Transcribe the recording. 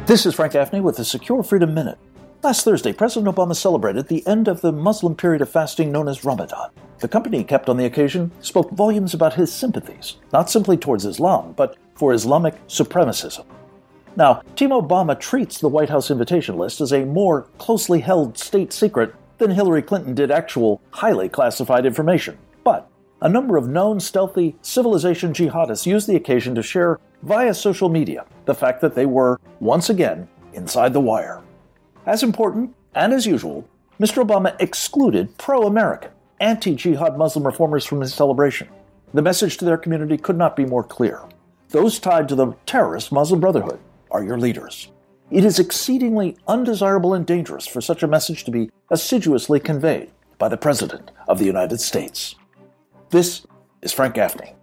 This is Frank Gaffney with the Secure Freedom Minute. Last Thursday, President Obama celebrated the end of the Muslim period of fasting known as Ramadan. The company he kept on the occasion spoke volumes about his sympathies, not simply towards Islam, but for Islamic supremacism. Now, Team Obama treats the White House invitation list as a more closely held state secret than Hillary Clinton did actual highly classified information. But a number of known stealthy civilization jihadists used the occasion to share via social media the fact that they were, once again, inside the wire. As important, and as usual, Mr. Obama excluded pro-American, anti-jihad Muslim reformers from his celebration. The message to their community could not be more clear. Those tied to the terrorist Muslim Brotherhood are your leaders. It is exceedingly undesirable and dangerous for such a message to be assiduously conveyed by the President of the United States. This is Frank Gaffney.